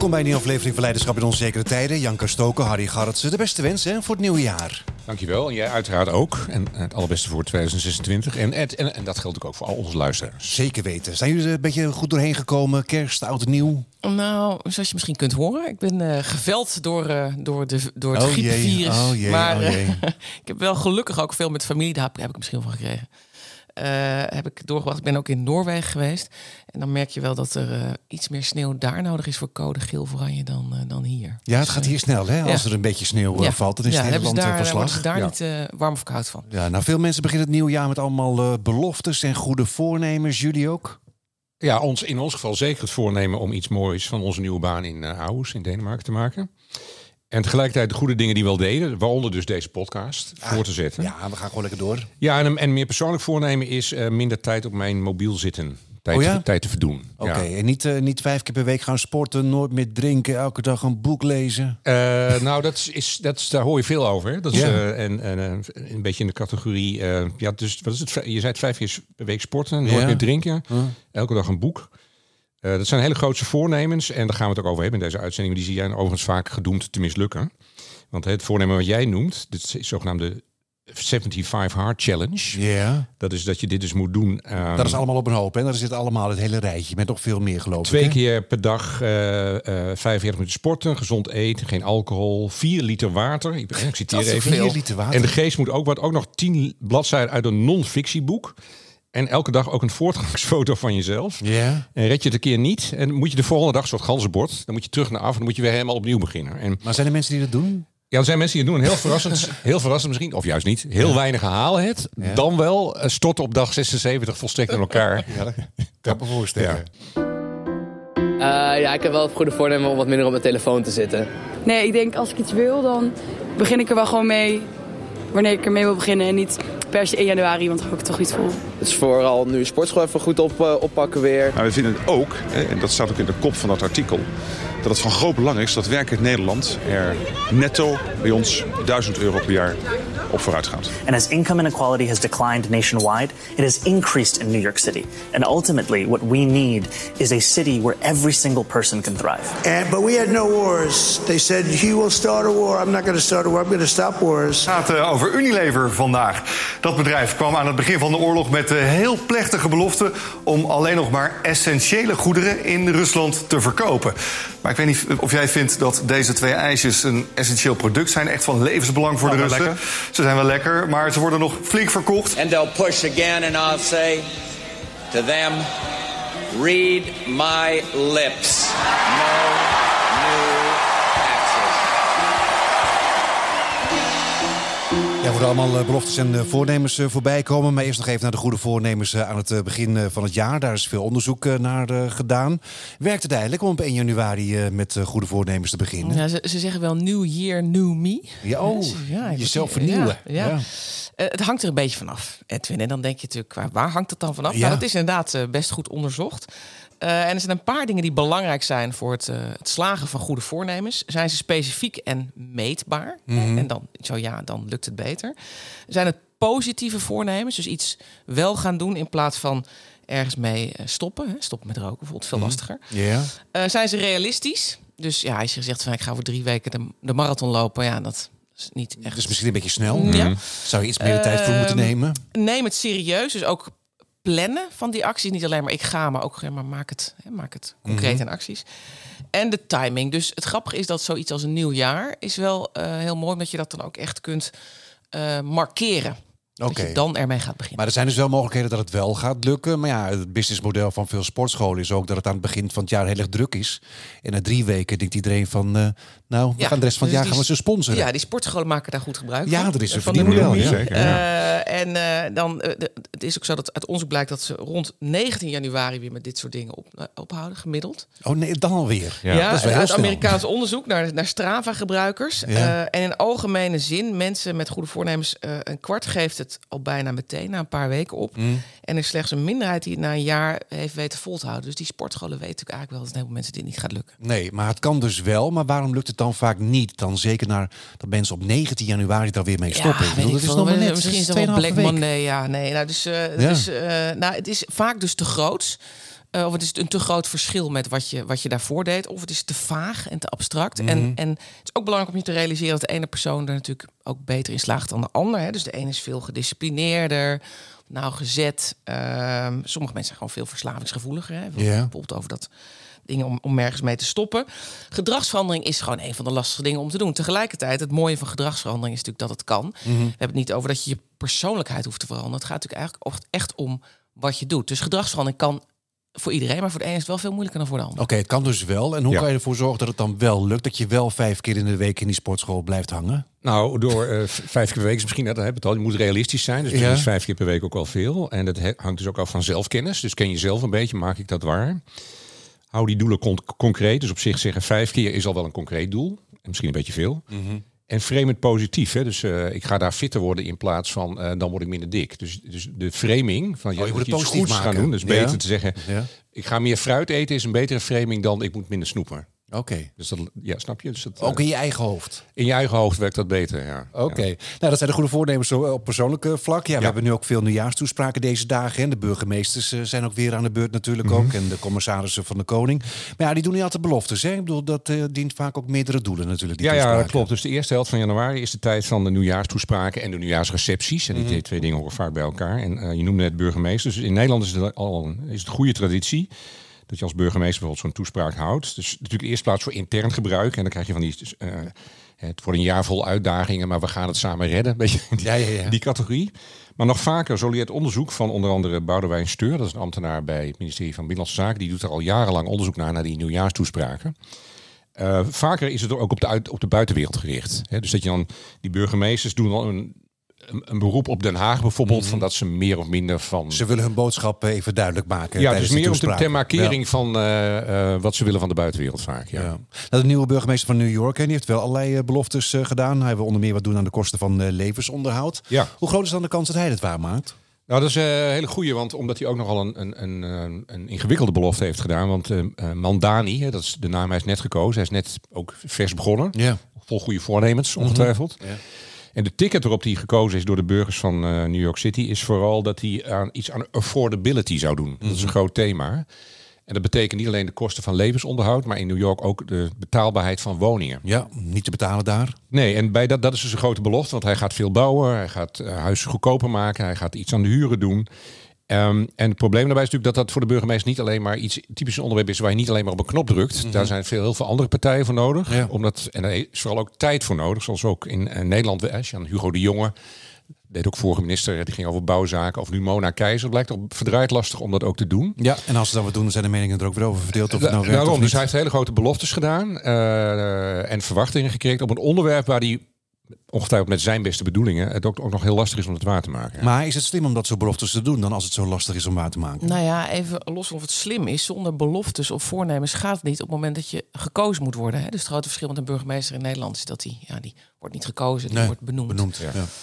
Welkom bij een nieuwe aflevering van Leiderschap in Onzekere Tijden. Janka Stoker, Harry Garretsen. De beste wensen voor het nieuwe jaar. Dankjewel. En jij uiteraard ook. En het allerbeste voor 2026. En dat geldt ook voor al onze luisteraars. Zeker weten. Zijn jullie er een beetje goed doorheen gekomen? Kerst, oud en nieuw? Nou, zoals je misschien kunt horen. Ik ben geveld door het griepvirus. Maar ik heb wel gelukkig ook veel met familie. Daar heb ik misschien wel van gekregen. Heb ik doorgebracht. Ik ben ook in Noorwegen geweest. En dan merk je wel dat er iets meer sneeuw daar nodig is voor code geel voor oranje dan hier. Ja, het gaat hier snel, hè? Als er een beetje sneeuw valt, dan is het hele land verslag. Worden ze daar niet warm of koud van. Ja, nou, veel mensen beginnen het nieuwe jaar met allemaal beloftes en goede voornemens. Jullie ook? Ja, in ons geval zeker het voornemen om iets moois van onze nieuwe baan in Aarhus in Denemarken te maken. En tegelijkertijd de goede dingen die we al deden, waaronder dus deze podcast, voor te zetten. Ja, we gaan gewoon lekker door. Ja, en meer persoonlijk voornemen is minder tijd op mijn mobiel zitten. Tijd te verdoen. Oké, en niet 5 keer per week gaan sporten, nooit meer drinken, elke dag een boek lezen? Nou, daar hoor je veel over. Hè? Dat is een beetje in de categorie... dus wat is het? Je zei 5 keer per week sporten, nooit meer drinken, elke dag een boek. Dat zijn hele grootse voornemens en daar gaan we het ook over hebben in deze uitzending. Die zie jij overigens vaak gedoemd te mislukken. Want het voornemen wat jij noemt, dit is zogenaamde 75 Hard Challenge. Yeah. Dat is dat je dit dus moet doen. Dat is allemaal op een hoop. En daar zit allemaal het hele rijtje met nog veel meer, geloof ik. 2 keer per dag 45 minuten sporten, gezond eten, geen alcohol, 4 liter water. Ik citeer even. 4 liter water. En de geest moet ook nog 10 bladzijden uit een non-fictieboek. En elke dag ook een voortgangsfoto van jezelf. Yeah. En red je het een keer niet. En moet je de volgende dag, soort ganzenbord. Dan moet je terug naar af en dan moet je weer helemaal opnieuw beginnen. Maar zijn er mensen die dat doen? Ja, er zijn mensen die het doen. Heel verrassend misschien. Of juist niet. Heel weinig halen het. Ja. Dan wel storten op dag 76 volstrekt in elkaar. Ja, dat kan ik me voorstellen. Ik heb wel het goede voornemen om wat minder op mijn telefoon te zitten. Nee, ik denk als ik iets wil, dan begin ik er wel gewoon mee. Wanneer ik ermee wil beginnen en niet per se 1 januari, want dan heb ik het toch niet vol. Het is vooral nu sportschool even goed oppakken weer. Maar we vinden het ook, en dat staat ook in de kop van dat artikel, dat het van groot belang is dat werkend Nederland er netto bij ons €1000 per jaar op vooruit gaat. And as income inequality has declined nationwide, it has increased in New York City. And ultimately what we need is a city where every single person can thrive. But we had no wars. They said he will start a war. I'm not going to start a war. I'm going to stop wars. Het gaat over Unilever vandaag. Dat bedrijf kwam aan het begin van de oorlog met de heel plechtige belofte om alleen nog maar essentiële goederen in Rusland te verkopen. Maar ik weet niet of jij vindt dat deze 2 ijsjes een essentieel product zijn. Echt van levensbelang voor de Russen. Lekker. Ze zijn wel lekker, maar ze worden nog flink verkocht. And they'll push again and I'll say to them, read my lips. No new taxes. Ja, er worden allemaal beloftes en voornemens voorbij komen. Maar eerst nog even naar de goede voornemens aan het begin van het jaar. Daar is veel onderzoek naar gedaan. Werkt het eigenlijk om op 1 januari met goede voornemens te beginnen? Ja, ze zeggen wel new year, new me. Ja, jezelf vernieuwen. Ja. Het hangt er een beetje vanaf, Edwin. En dan denk je natuurlijk, waar hangt het dan vanaf? Ja. Nou, dat is inderdaad best goed onderzocht. En er zijn een paar dingen die belangrijk zijn voor het slagen van goede voornemens. Zijn ze specifiek en meetbaar? Mm-hmm. En dan lukt het beter. Zijn het positieve voornemens? Dus iets wel gaan doen in plaats van ergens mee stoppen. Stoppen met roken bijvoorbeeld, veel lastiger. Yeah. Zijn ze realistisch? Dus als je zegt van ik ga voor 3 weken de marathon lopen. Ja, dat is niet echt. Dus misschien een beetje snel. Ja. Zou je iets meer de tijd voor moeten nemen? Neem het serieus. Dus ook plannen van die acties. Niet alleen maar ik ga, maar ook maak het concreet in acties. En de timing. Dus het grappige is dat zoiets als een nieuw jaar is wel heel mooi, omdat je dat dan ook echt kunt markeren. Dat je dan ermee gaat beginnen. Maar er zijn dus wel mogelijkheden dat het wel gaat lukken. Maar ja, het businessmodel van veel sportscholen is ook dat het aan het begin van het jaar heel erg druk is. En na 3 weken denkt iedereen van, we gaan de rest van het jaar gaan we ze sponsoren. Ja, die sportscholen maken daar goed gebruik van. Ja, er is een verdienmodel. Het is ook zo dat uit onderzoek blijkt dat ze rond 19 januari weer met dit soort dingen ophouden, gemiddeld. Oh nee, dan alweer. Ja, dat is wel heel uit snel. Amerikaans onderzoek naar Strava-gebruikers. Ja. En in algemene zin, mensen met goede voornemens, 1/4 geeft het al bijna meteen, na een paar weken op. En er is slechts een minderheid die het na een jaar heeft weten vol te houden. Dus die sportscholen weten natuurlijk eigenlijk wel dat een heleboel mensen dit niet gaat lukken. Nee, maar het kan dus wel. Maar waarom lukt het dan vaak niet? Dan zeker dat mensen op 19 januari daar weer mee stoppen. Misschien is dat wel Black Monday. Ja, nee. Het is vaak dus te groot. Of het is een te groot verschil met wat je daarvoor deed. Of het is te vaag en te abstract. En het is ook belangrijk om je te realiseren dat de ene persoon er natuurlijk ook beter in slaagt dan de ander. Hè. Dus de ene is veel gedisciplineerder, nauwgezet. Sommige mensen zijn gewoon veel verslavingsgevoeliger. Hè. Bijvoorbeeld over dat dingen om ergens mee te stoppen. Gedragsverandering is gewoon een van de lastige dingen om te doen. Tegelijkertijd, het mooie van gedragsverandering is natuurlijk dat het kan. We hebben het niet over dat je je persoonlijkheid hoeft te veranderen. Het gaat natuurlijk eigenlijk echt om wat je doet. Dus gedragsverandering kan voor iedereen, maar voor de ene is het wel veel moeilijker dan voor de ander. Oké, het kan dus wel. En hoe kan je ervoor zorgen dat het dan wel lukt? Dat je wel 5 keer in de week in die sportschool blijft hangen? Nou, door 5 keer per week is misschien, dat hebben we het al, je moet realistisch zijn. Dus misschien is 5 keer per week ook wel veel. En dat hangt dus ook af van zelfkennis. Dus ken je zelf een beetje, maak ik dat waar? Hou die doelen concreet. Dus op zich zeggen 5 keer is al wel een concreet doel. En misschien een beetje veel. En frame het positief. Hè? Dus ik ga daar fitter worden in plaats van dan word ik minder dik. Dus de framing van je moet het iets positief goeds maken. gaan doen. Dus beter te zeggen, ik ga meer fruit eten is een betere framing dan ik moet minder snoepen. Oké. Dus dat, snap je? Dus dat, ook in je eigen hoofd? In je eigen hoofd werkt dat beter, ja. Oké. Nou, dat zijn de goede voornemens op persoonlijke vlak. We hebben nu ook veel nieuwjaarstoespraken deze dagen. En de burgemeesters zijn ook weer aan de beurt natuurlijk ook. En de commissarissen van de koning. Maar die doen niet altijd beloftes. Hè? Ik bedoel, dat dient vaak ook meerdere doelen natuurlijk. Die ja, dat klopt. Dus de eerste helft van januari is de tijd van de nieuwjaarstoespraken en de nieuwjaarsrecepties. En die twee dingen horen vaak bij elkaar. En je noemde net burgemeesters. Dus in Nederland is het een goede traditie dat je als burgemeester bijvoorbeeld zo'n toespraak houdt. Dus natuurlijk eerst plaats voor intern gebruik. En dan krijg je van het wordt een jaar vol uitdagingen, maar we gaan het samen redden. Beetje die categorie. Maar nog vaker solidair onderzoek van onder andere Boudewijn Steur. Dat is een ambtenaar bij het ministerie van Binnenlandse Zaken. Die doet er al jarenlang onderzoek naar die nieuwjaarstoespraken. Vaker is het ook op de buitenwereld gericht. Dus dat je dan, die burgemeesters doen dan een beroep op Den Haag bijvoorbeeld, van dat ze meer of minder van... Ze willen hun boodschap even duidelijk maken. Ja, dus meer op de markering van wat ze willen van de buitenwereld vaak. Ja. Nou, de nieuwe burgemeester van New York, die heeft wel allerlei beloftes gedaan. Hij wil onder meer wat doen aan de kosten van levensonderhoud. Ja. Hoe groot is dan de kans dat hij het waarmaakt? Nou, dat is een hele goeie, want omdat hij ook nogal een ingewikkelde belofte heeft gedaan. Want Mandani, dat is de naam, hij is net gekozen. Hij is net ook vers begonnen. Ja. Vol goede voornemens, ongetwijfeld. Ja. En de ticket waarop hij gekozen is door de burgers van New York City is vooral dat hij iets aan affordability zou doen. Dat is een groot thema. En dat betekent niet alleen de kosten van levensonderhoud, maar in New York ook de betaalbaarheid van woningen. Ja, niet te betalen daar. Nee, en bij dat is dus een grote belofte, want hij gaat veel bouwen, hij gaat huizen goedkoper maken, hij gaat iets aan de huren doen. En het probleem daarbij is natuurlijk dat voor de burgemeester niet alleen maar iets typisch een onderwerp is waar je niet alleen maar op een knop drukt. Daar zijn heel veel andere partijen voor nodig. Ja. En daar is vooral ook tijd voor nodig. Zoals ook in Nederland, als je aan Hugo de Jonge, deed ook vorige minister, die ging over bouwzaken. Of nu Mona Keizer. Blijkt ook verdraaid lastig om dat ook te doen. Ja, en als ze dat wat doen, dan zijn de meningen er ook weer over verdeeld. Of het nou werkt daarom, of niet. Dus hij heeft hele grote beloftes gedaan. En verwachtingen gekregen op een onderwerp waar hij ongetwijfeld met zijn beste bedoelingen het ook nog heel lastig is om het waar te maken. Ja. Maar is het slim om dat soort beloftes te doen dan als het zo lastig is om waar te maken? Nou ja, even los van of het slim is. Zonder beloftes of voornemens gaat het niet op het moment dat je gekozen moet worden. Hè? Dus het grote verschil met een burgemeester in Nederland is dat die wordt niet gekozen, die wordt benoemd.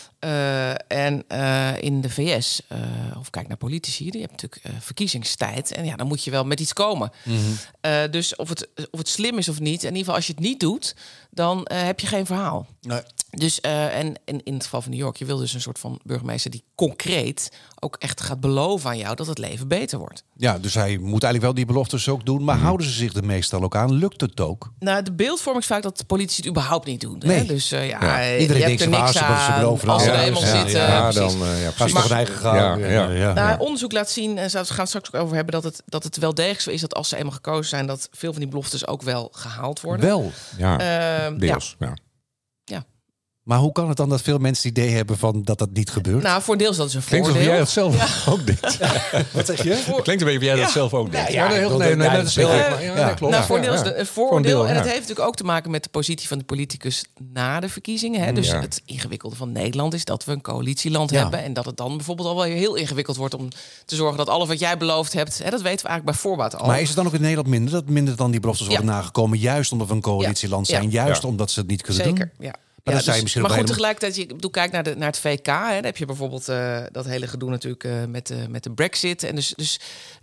En in de VS, of kijk naar politici, die hebben natuurlijk verkiezingstijd. En dan moet je wel met iets komen. Dus of het slim is of niet, in ieder geval als je het niet doet, dan heb je geen verhaal. Nee. Dus en in het geval van New York, je wil dus een soort van burgemeester die concreet ook echt gaat beloven aan jou dat het leven beter wordt. Ja, dus hij moet eigenlijk wel die beloftes ook doen, maar houden ze zich er meestal ook aan? Lukt het ook? Nou, de beeldvorming is vaak dat de politici het überhaupt niet doen. Nee. Hè? Dus iedereen je hebt er niks aan als ze er eenmaal zitten. Dan gaan ze toch een eigen gang. Onderzoek laat zien, en we gaan straks ook over hebben, dat het wel degelijk zo is dat als ze eenmaal gekozen zijn, dat veel van die beloftes ook wel gehaald worden. Wel? Ja, deels. Ja. Maar hoe kan het dan dat veel mensen het idee hebben van dat dat niet gebeurt? Nou, voor deels dat is een voordeel. Klinkt alsof jij dat zelf ook denkt. Wat zeg je? Klinkt een beetje of jij dat zelf ook denkt. Dat is heel klopt. Nou, voordeel is een voordeel. En het heeft natuurlijk ook te maken met de positie van de politicus na de verkiezingen. Hè? Dus het ingewikkelde van Nederland is dat we een coalitieland hebben. En dat het dan bijvoorbeeld al wel heel ingewikkeld wordt om te zorgen dat alles wat jij beloofd hebt, dat weten we eigenlijk bij voorbaat al. Maar is het dan ook in Nederland minder? Dat minder dan die beloftes worden nagekomen, juist omdat we een coalitieland zijn. Juist omdat ze het niet kunnen doen? Zeker, ja. Maar, maar goed, tegelijkertijd, kijk naar het VK. Hè, dan heb je bijvoorbeeld dat hele gedoe natuurlijk met de Brexit. En dus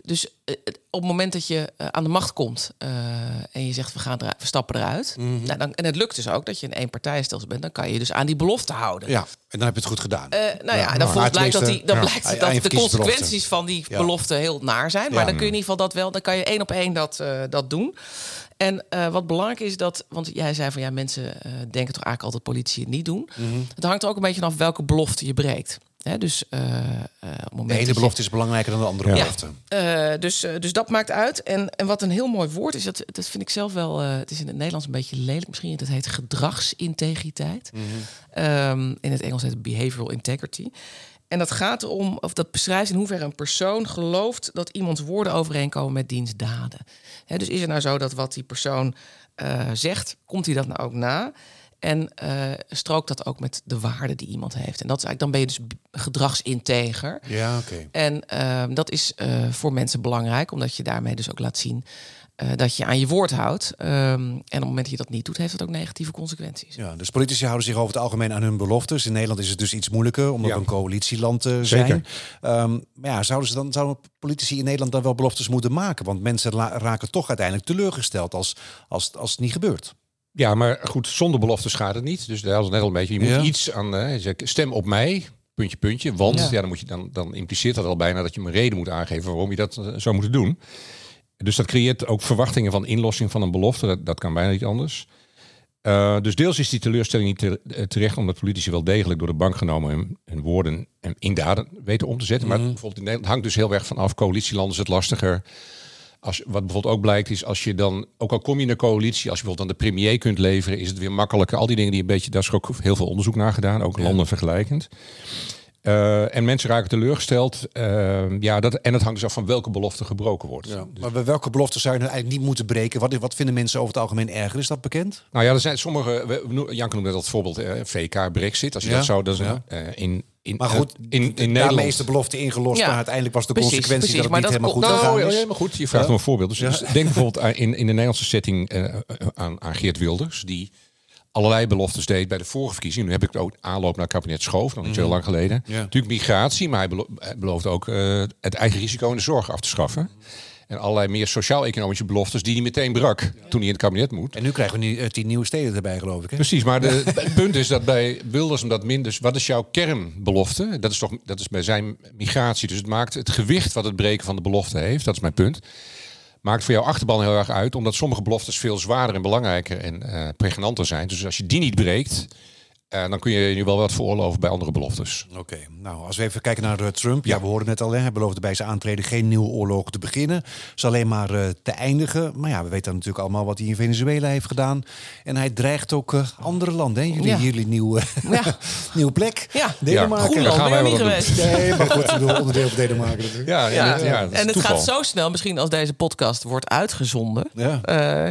op het moment dat je aan de macht komt en je zegt we stappen eruit. Mm-hmm. En het lukt dus ook dat je een eenpartijenstelsel bent. Dan kan je dus aan die belofte houden. Ja, en dan heb je het goed gedaan. Dan blijkt dat de consequenties van die belofte heel naar zijn. Maar dan kun je in ieder geval dan kan je 1 op 1 dat doen. En wat belangrijk is want jij zei van mensen denken toch eigenlijk altijd politici het niet doen. Mm-hmm. Het hangt er ook een beetje af welke belofte je breekt. Dus op het moment de ene belofte is belangrijker dan de andere belofte. Dus dat maakt uit. En wat een heel mooi woord is, dat vind ik zelf wel... het is in het Nederlands een beetje lelijk misschien. Dat heet gedragsintegriteit. Mm-hmm. In het Engels heet het behavioral integrity. En dat gaat erom, of dat beschrijft in hoeverre een persoon gelooft dat iemands woorden overeenkomen met diens daden. Dus is het nou zo dat wat die persoon zegt, komt hij dat nou ook na? En strookt dat ook met de waarde die iemand heeft. En dat is eigenlijk, dan ben je dus gedragsinteger. Ja, oké. En dat is voor mensen belangrijk, omdat je daarmee dus ook laat zien dat je aan je woord houdt. En op het moment dat je dat niet doet, heeft dat ook negatieve consequenties. Ja, dus politici houden zich over het algemeen aan hun beloftes. In Nederland is het dus iets moeilijker, omdat we een coalitieland zijn. Zeker. Maar zouden politici in Nederland dan wel beloftes moeten maken? Want mensen raken toch uiteindelijk teleurgesteld als het niet gebeurt. Ja, maar goed, zonder beloftes gaat het niet. Dus dat is net al een beetje. Je moet iets aan stem op mij. Puntje. Want dan impliceert dat al bijna dat je een reden moet aangeven waarom je dat zou moeten doen. Dus dat creëert ook verwachtingen van inlossing van een belofte. Dat kan bijna niet anders. Dus deels is die teleurstelling niet terecht, omdat politici wel degelijk door de bank genomen hun woorden en in daden weten om te zetten. Maar bijvoorbeeld in Nederland hangt dus heel erg vanaf. Coalitieland is het lastiger. Wat bijvoorbeeld ook blijkt is, als je dan, ook al kom je in een coalitie, als je bijvoorbeeld aan de premier kunt leveren, is het weer makkelijker. Al die dingen die een beetje, daar is ook heel veel onderzoek naar gedaan, ook landen vergelijkend. En mensen raken teleurgesteld. En dat hangt dus af van welke belofte gebroken wordt. Ja. Maar bij welke belofte zou je nou eigenlijk niet moeten breken? Wat vinden mensen over het algemeen erger? Is dat bekend? Nou ja, er zijn sommige. Janke noemde dat voorbeeld VK Brexit. Als je dat zou, maar goed, in Nederland daarmee is de belofte ingelost, maar uiteindelijk was de consequentie dat het niet helemaal goed gegaan is. Ja, maar goed, je vraagt om een voorbeeld. Dus denk bijvoorbeeld in de Nederlandse setting aan Geert Wilders, die allerlei beloftes deed bij de vorige verkiezingen. Nu heb ik het ook aanloop naar het kabinet Schoof, nog niet zo lang geleden. Ja. Natuurlijk migratie, maar hij beloofde ook het eigen risico in de zorg af te schaffen. En allerlei meer sociaal-economische beloftes die hij meteen brak toen hij in het kabinet moet. En nu krijgen we nu 10 nieuwe steden erbij, geloof ik. Hè? Precies, maar het punt is dat bij Wilders omdat minder. Wat is jouw kernbelofte? Dat is bij zijn migratie. Dus het maakt het gewicht wat het breken van de belofte heeft. Dat is mijn punt. Maakt voor jouw achterban heel erg uit, omdat sommige beloftes veel zwaarder en belangrijker en pregnanter zijn. Dus als je die niet breekt, dan kun je nu wel wat veroorloven bij andere beloftes. Oké, nou als we even kijken naar Trump. Ja, we hoorden net al, hij beloofde bij zijn aantreden geen nieuwe oorlog te beginnen. Ze alleen maar te eindigen. Maar ja, we weten natuurlijk allemaal wat hij in Venezuela heeft gedaan. En hij dreigt ook andere landen. Hè? Jullie nieuwe plek. Ja, Denemarken. Groenland, ben je niet geweest. Nee, maar goed, onderdeel van Denemarken natuurlijk. Ja, en het gaat zo snel, misschien als deze podcast wordt uitgezonden. Ja.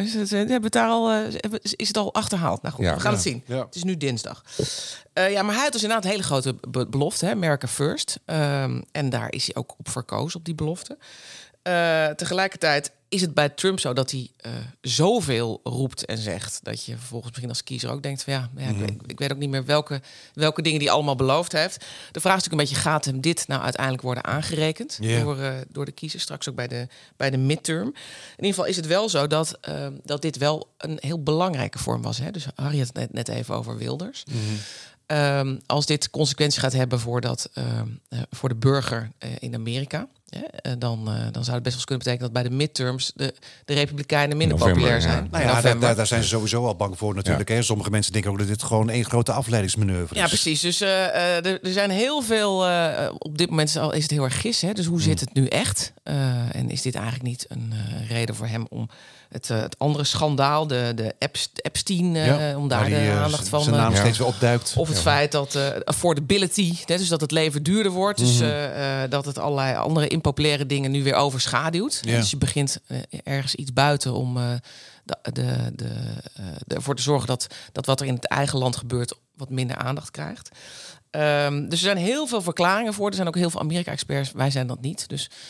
Is het al achterhaald? Nou goed, we gaan het zien. Ja. Het is nu dinsdag. Maar hij had dus inderdaad een hele grote belofte, hè? America First. En daar is hij ook op verkozen, op die belofte. Tegelijkertijd is het bij Trump zo dat hij zoveel roept en zegt, dat je vervolgens misschien als kiezer ook denkt van ik weet ook niet meer welke dingen die allemaal beloofd heeft. De vraag is natuurlijk een beetje, gaat hem dit nou uiteindelijk worden aangerekend door de kiezer, straks ook bij de midterm. In ieder geval is het wel zo dat dit wel een heel belangrijke vorm was. Hè? Dus Harry had het net even over Wilders. Als dit consequenties gaat hebben voor de burger in Amerika, dan zou het best wel eens kunnen betekenen dat bij de midterms de Republikeinen minder populair zijn. Nou ja, daar zijn ze sowieso al bang voor natuurlijk. Ja. Hè? Sommige mensen denken ook dat dit gewoon één grote afleidingsmanoeuvre is. Ja, precies. Dus er zijn heel veel. Op dit moment is het heel erg gis. Hè? Dus hoe zit het nu echt? En is dit eigenlijk niet een reden voor hem om het andere schandaal, de Epstein, om daar de aandacht van zijn naam steeds weer opduikt. Of het feit dat affordability, dus dat het leven duurder wordt, dus dat het allerlei andere impopulaire dingen nu weer overschaduwt. Ja. Dus je begint ergens iets buiten om ervoor te zorgen dat wat er in het eigen land gebeurt wat minder aandacht krijgt. Dus er zijn heel veel verklaringen voor. Er zijn ook heel veel Amerika-experts. Wij zijn dat niet. Dus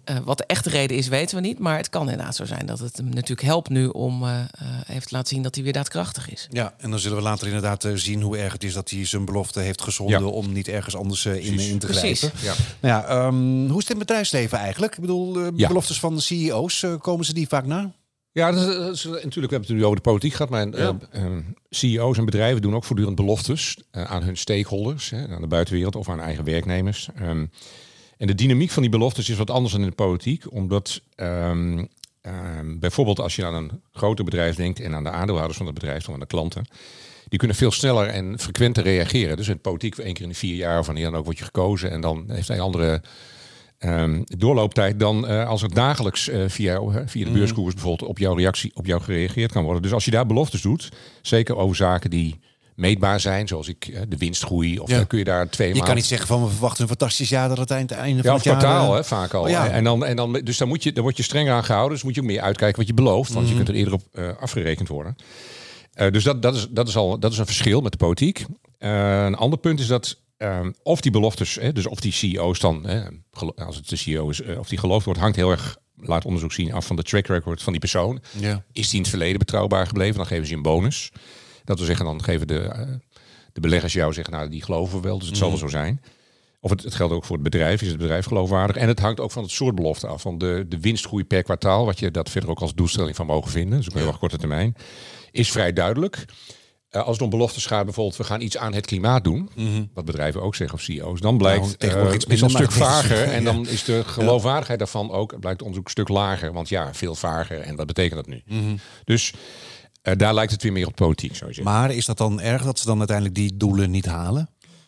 Wat de echte reden is, weten we niet. Maar het kan inderdaad zo zijn dat het hem natuurlijk helpt nu om even te laten zien dat hij weer daadkrachtig is. Ja, en dan zullen we later inderdaad zien hoe erg het is dat hij zijn belofte heeft geschonden om niet ergens anders in te grijpen. Ja. Nou ja, hoe is het in het bedrijfsleven eigenlijk? Ik bedoel, beloftes van de CEO's, komen ze die vaak na? Ja, dat is, natuurlijk, we hebben het nu over de politiek gehad, maar CEO's en bedrijven doen ook voortdurend beloftes aan hun stakeholders, aan de buitenwereld of aan eigen werknemers. En de dynamiek van die beloftes is wat anders dan in de politiek, omdat bijvoorbeeld als je aan een groter bedrijf denkt en aan de aandeelhouders van het bedrijf, of aan de klanten, die kunnen veel sneller en frequenter reageren. Dus in de politiek 1 keer in de 4 jaar of wanneer dan ook word je gekozen en dan heeft hij andere doorlooptijd dan als er dagelijks via de beurskoers bijvoorbeeld op jouw reactie op jou gereageerd kan worden. Dus als je daar beloftes doet, zeker over zaken die meetbaar zijn, zoals de winstgroei, of dan kun je daar 2 maanden... Je kan niet zeggen van we verwachten een fantastisch jaar dat het einde van het jaar... kwartaal, vaak al. Ja. En dan, dus dan word je strenger aan gehouden, dus moet je ook meer uitkijken wat je belooft, want je kunt er eerder op afgerekend worden. Dus dat is een verschil met de politiek. Een ander punt is dat of die beloftes, dus of die CEO's dan, als het de CEO is, of die geloofd wordt, hangt heel erg, laat onderzoek zien, af van de track record van die persoon. Ja. Is die in het verleden betrouwbaar gebleven? Dan geven ze een bonus. Dat wil zeggen, dan geven de beleggers jou zeggen, nou, die geloven we wel, dus het zal wel zo zijn. Of het geldt ook voor het bedrijf. Is het bedrijf geloofwaardig? En het hangt ook van het soort belofte af. Van de winstgroei per kwartaal, wat je dat verder ook als doelstelling van mogen vinden. Dus ook heel erg korte termijn. Is vrij duidelijk. Als het om beloftes gaat, bijvoorbeeld, we gaan iets aan het klimaat doen. Wat bedrijven ook zeggen, of CEO's. Dan blijkt het is een stuk vager. En dan is de geloofwaardigheid daarvan ook, blijkt onderzoek een stuk lager. Want ja, veel vager. En wat betekent dat nu? Dus daar lijkt het weer meer op politiek, zou je zeggen. Maar is dat dan erg dat ze dan uiteindelijk die doelen niet halen?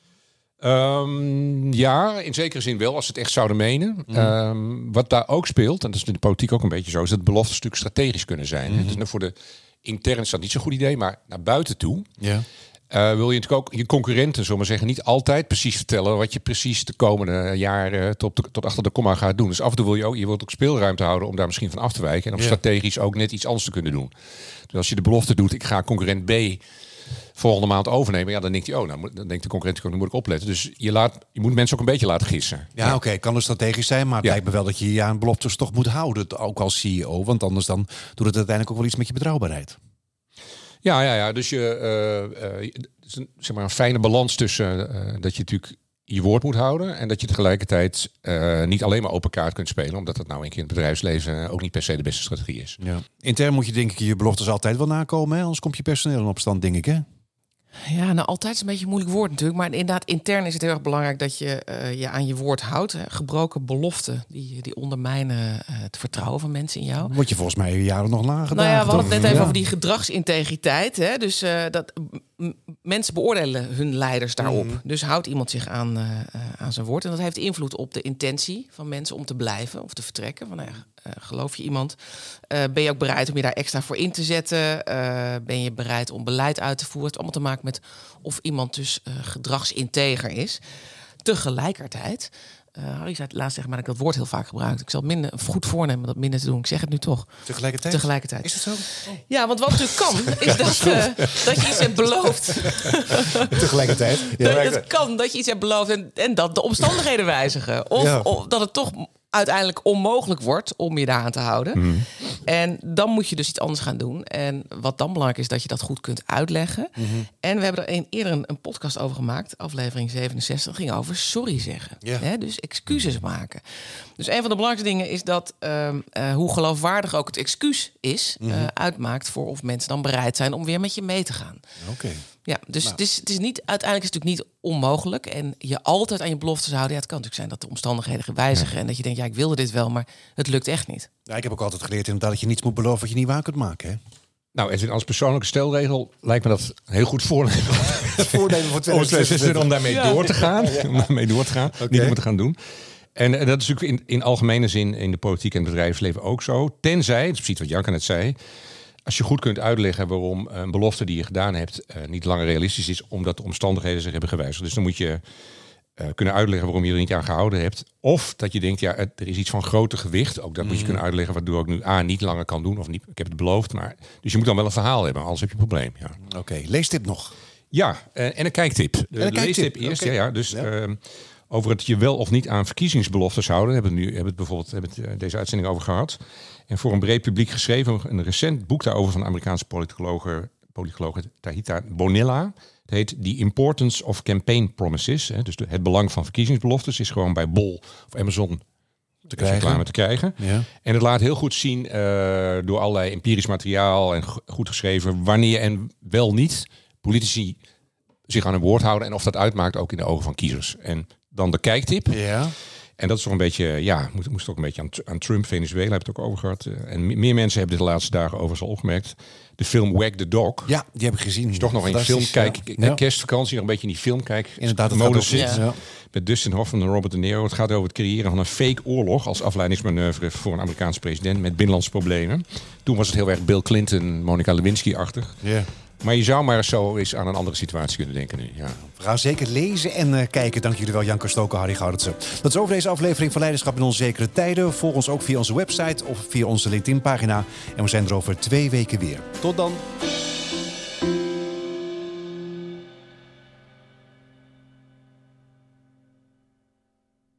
Ja, in zekere zin wel, als ze het echt zouden menen. Wat daar ook speelt, en dat is in de politiek ook een beetje zo, is dat beloftes een stuk strategisch kunnen zijn. Dus voor de intern is dat niet zo'n goed idee, maar naar buiten toe wil je natuurlijk ook je concurrenten, zullen we maar zeggen, niet altijd precies vertellen wat je precies de komende jaren tot achter de komma gaat doen. Dus af en toe wil je wilt ook speelruimte houden om daar misschien van af te wijken en om strategisch ook net iets anders te kunnen doen. Dus als je de belofte doet, ik ga concurrent B volgende maand overnemen, dan denkt hij, dan denkt de concurrent, nu moet ik opletten. Dus je moet mensen ook een beetje laten gissen. Ja, oké, kan dus strategisch zijn, maar het lijkt me wel dat je je aan beloftes toch moet houden, ook als CEO, want anders dan doet het uiteindelijk ook wel iets met je betrouwbaarheid. Ja. Dus zeg maar een fijne balans tussen dat je natuurlijk je woord moet houden en dat je tegelijkertijd niet alleen maar open kaart kunt spelen, omdat dat nou een keer in het bedrijfsleven ook niet per se de beste strategie is. Ja. Intern moet je denk ik je beloftes altijd wel nakomen, hè? Anders komt je personeel in opstand, denk ik, hè? Ja, nou altijd is een beetje een moeilijk woord natuurlijk. Maar inderdaad, intern is het heel erg belangrijk dat je je aan je woord houdt. Gebroken beloften, die ondermijnen het vertrouwen van mensen in jou. Word je volgens mij jaren nog lager. Nou ja, we hadden het net even over die gedragsintegriteit. Hè? Dus dat mensen beoordelen hun leiders daarop. Dus houdt iemand zich aan zijn woord. En dat heeft invloed op de intentie van mensen om te blijven of te vertrekken. Van, geloof je iemand? Ben je ook bereid om je daar extra voor in te zetten? Ben je bereid om beleid uit te voeren? Het heeft allemaal te maken met of iemand dus gedragsinteger is. Tegelijkertijd, Harry zei laatst tegen mij dat ik dat woord heel vaak gebruik. Ik zal minder goed voornemen dat minder te doen. Ik zeg het nu toch. Tegelijkertijd. Is het zo? Oh. Ja, want wat natuurlijk kan, is dat je iets hebt beloofd. Tegelijkertijd. Het kan dat je iets hebt beloofd en dat de omstandigheden wijzigen. Of dat het toch uiteindelijk onmogelijk wordt om je daaraan te houden. En dan moet je dus iets anders gaan doen. En wat dan belangrijk is, dat je dat goed kunt uitleggen. En we hebben er eerder een podcast over gemaakt. Aflevering 67 ging over sorry zeggen. Dus excuses maken. Dus een van de belangrijkste dingen is dat hoe geloofwaardig ook het excuus is, uitmaakt voor of mensen dan bereid zijn om weer met je mee te gaan. Oké. Ja, dus het is niet, uiteindelijk is het natuurlijk niet onmogelijk. En je altijd aan je beloftes houden. Ja, het kan natuurlijk zijn dat de omstandigheden wijzigen. En dat je denkt, ik wilde dit wel, maar het lukt echt niet. Ja, ik heb ook altijd geleerd inderdaad dat je niets moet beloven wat je niet waar kunt maken. Hè? Nou, Edwin, als persoonlijke stelregel lijkt me dat een heel goed voornemen. Voornemen voor 2026. Om daarmee door te gaan. Om daarmee door te gaan. Niet om het te gaan doen. En dat is natuurlijk in algemene zin in de politiek en het bedrijfsleven ook zo. Tenzij, dat is precies wat Janke net zei, als je goed kunt uitleggen waarom een belofte die je gedaan hebt niet langer realistisch is, omdat de omstandigheden zich hebben gewijzigd. Dus dan moet je kunnen uitleggen waarom je er niet aan gehouden hebt. Of dat je denkt, er is iets van groter gewicht. Ook dat moet je kunnen uitleggen waardoor ik nu niet langer kan doen. Of niet, ik heb het beloofd. Dus je moet dan wel een verhaal hebben, anders heb je een probleem. Ja. Oké, leestip nog. Ja, en een kijktip. De leestip eerst. Okay. Dus over het je wel of niet aan verkiezingsbeloftes houden. Daar hebben we het deze uitzending over gehad. En voor een breed publiek geschreven. Een recent boek daarover van de Amerikaanse politicologe Tahita Bonilla. Het heet The Importance of Campaign Promises. Dus het belang van verkiezingsbeloftes is gewoon bij Bol of Amazon reclame te krijgen. Ja. En het laat heel goed zien door allerlei empirisch materiaal en goed geschreven wanneer en wel niet politici zich aan hun woord houden en of dat uitmaakt ook in de ogen van kiezers. En dan de kijktip. Ja. En dat is toch een beetje, moest ook een beetje aan Trump, Venezuela, heb je het ook over gehad. En meer mensen hebben dit de laatste dagen overigens al opgemerkt. De film Wag the Dog. Ja, die heb ik gezien. Is toch nog een film kerstvakantie, nog een beetje in die film kijk. Inderdaad, het mode zit. Ja. Met Dustin Hoffman en Robert De Niro. Het gaat over het creëren van een fake oorlog als afleidingsmanoeuvre voor een Amerikaanse president met binnenlandse problemen. Toen was het heel erg Bill Clinton, Monica Lewinsky-achtig. Ja. Maar je zou maar zo eens aan een andere situatie kunnen denken nu. Ja. We gaan zeker lezen en kijken. Dank jullie wel, Jan Kerstoken, Harry Goudertse. Dat is over deze aflevering van Leiderschap in Onzekere Tijden. Volg ons ook via onze website of via onze LinkedIn-pagina. En we zijn er over 2 weken weer. Tot dan.